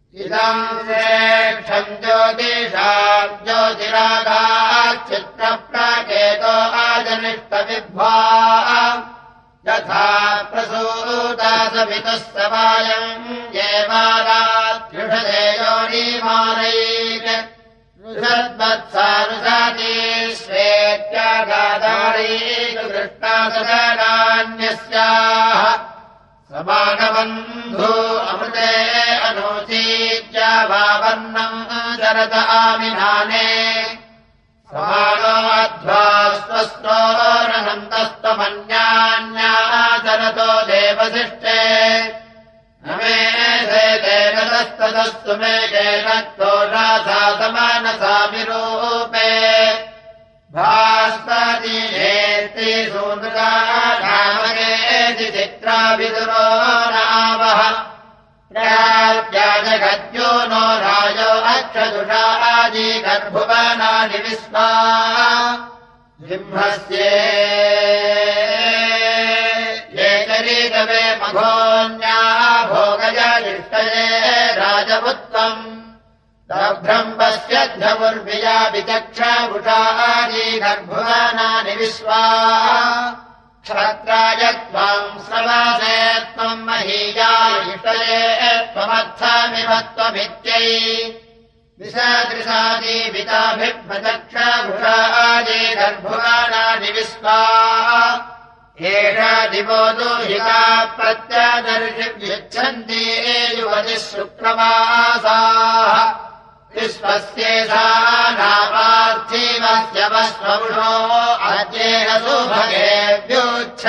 इदम् श्रेष्ठम् ज्योतिषाम् ज्योतिरागाच्चित्रप्राकेतो आजनिष्टविद्वा यथा प्रसूता सवितुः सवायम् येवारात्युषदे योनिमानैक ऋषद्वत्सानुसाती श्वेत्यागादारीक कृष्णासदान्यस्याः समानबन्धो अमृते अनूचीत्या वावर्णम् शरद आमिनाने समानोऽध्वा स्वस्त्रोरहन्तस्त्वमन्यान्याचरतो देवशिष्टे न मे सेतेन तस्ततस्तु मे केनक्तो नासा समानसामिरूपे भास्पतिनेत्ति सूनुका नामकेति चित्राभिदुरो नावः प्राज्ञाजगद्यो नो राजो अक्षदुषा आजी गर्भुवनानि विश्वा सिंहस्ये ये चरीतवे मघोन्या भोगया इष्टये राजपुत्रम् दभ्रम् पश्यद्धमुर्विया विचक्षाभुषाजी गर्भुवनानि विश्वा क्षत्राय त्वाम् श्रवासे त्वम् महीया इष्टये त्वमर्थमिव त्वमित्यै विशादृशादीपिताभिर्भचक्षाभुषाजी गर्भुवनानि विश्वा एषा दिवो दुहिता प्रत्यादर्शिव्यच्छन्ति युवतिः शुक्रमासाः विश्वस्येषा नापार्थिवस्य वस्वपुषो अद्येन सुभगेभ्योच्छ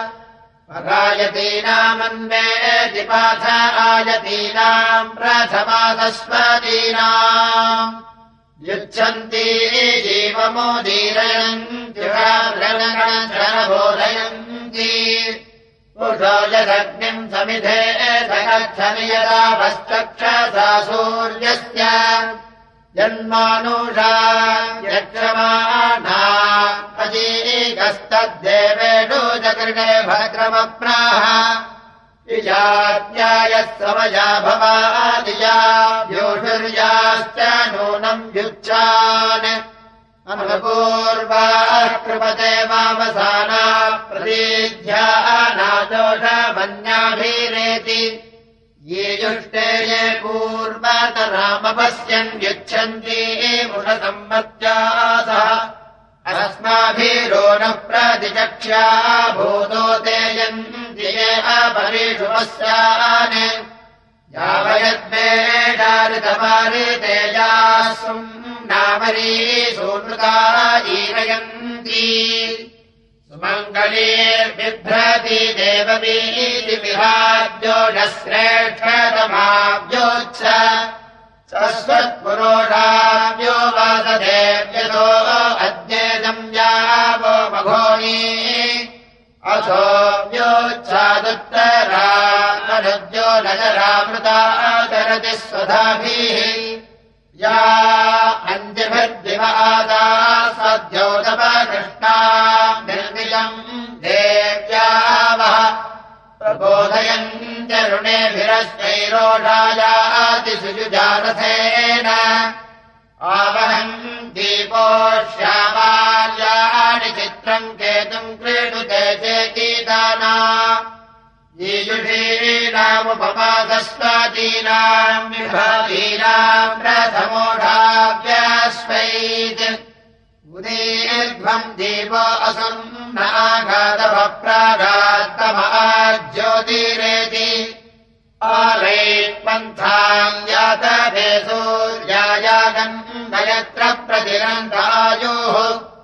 पगायतीनामन्वेति पाथ आयतीनाम् प्रथमादस्वतीनाम् युच्छन्ति जीवमोदीरयन्ति पुषो यदग्निम् समिधे सगच्छनि यदा वश्चक्षसा सूर्यस्य जन्मानुषा यक्षमाणा अजीकस्तद्देवेषु जगृणे भद्रमप्राह इजात्यायः समया भवादिया व्योषुर्याश्च नूनम् युच्छान् अनुपूर्वाः कृपते वावसाना प्रतीध्या नादोषमन्याभिरेति ये युष्टे ये पूर्वतरामपश्यन् युच्छन्ति मुषसम्मत्यासः अस्माभिरो न प्रतिचक्ष्या भूतो तेजन्ति ये अपरिषु पश्यान् यावयद्वेषारितपारितेजास्वम् नामरी सूनृता ईरयन्ति सुमङ्गलीर्बिभ्रति देववीति विहाद्योषश्रेष्ठतमाव्योच्छ सस्वत्पुरोषाव्यो वासदेव्यतो अद्येदम् यावो मघोनी असो व्योच्छादुत्तरा नरुद्यो नगरामृता चरति स्वधाभिः या अन्तिभिर्दिवादा सद्योतपकृष्णा निर्मिलम् देव्यावः प्रबोधयन्त्यरुणेभिरश्चैरोषायातिसुजुजारथेन आवहम् दीपोष्यामाल्यानि चित्रम् केतुम् क्रीडुते चेतीदाना ईयुषीणामुपमादस्वादीनाम् विभादीनाम् प्रथमोढाव्यास्वैत् उदीर्ध्वम् दीपो असुम् नागादवप्रागात्तमाज्योतिरेति आलैत्पन्थाम् यातभे सूर्यायागम् नयत्र प्रतिरन्तायुः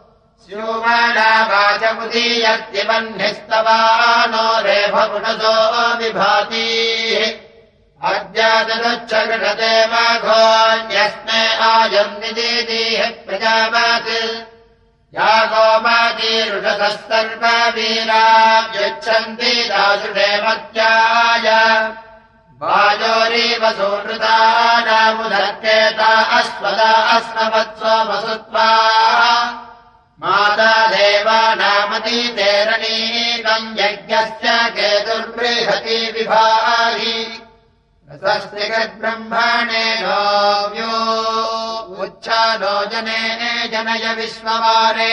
स्यूमणावाचमुदीयत्तिवह्निस्तवानो रेभपुनसो विभातीः अद्यादनुच्छगृणते माघोऽन्यस्मे आयम् निदीदीः प्रजावत् या गोमातीरुषसः सर्ववीराव्युच्छन्ति दासुषे मत्याय वायोरीव सूनृतानामुदर्केता अश्वदा अस्मवत्सो वसुत्वा माता देवानामतीतेरणीकम् यज्ञस्य केतुर्बृहती विभाहि रसस्ते जगद्ब्रह्मणे नोऽव्यो उच्छादो जने जनय विश्ववारे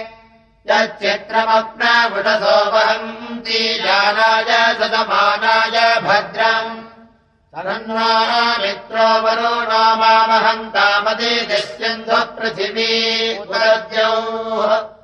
यच्चित्रमग्नवुषसो वहन्ति जानाय सदमानाय भद्रम् तन्वा मित्रो वरुणो मामहन्तामदिदिश्यन्धः पृथिवी उपरद्यौः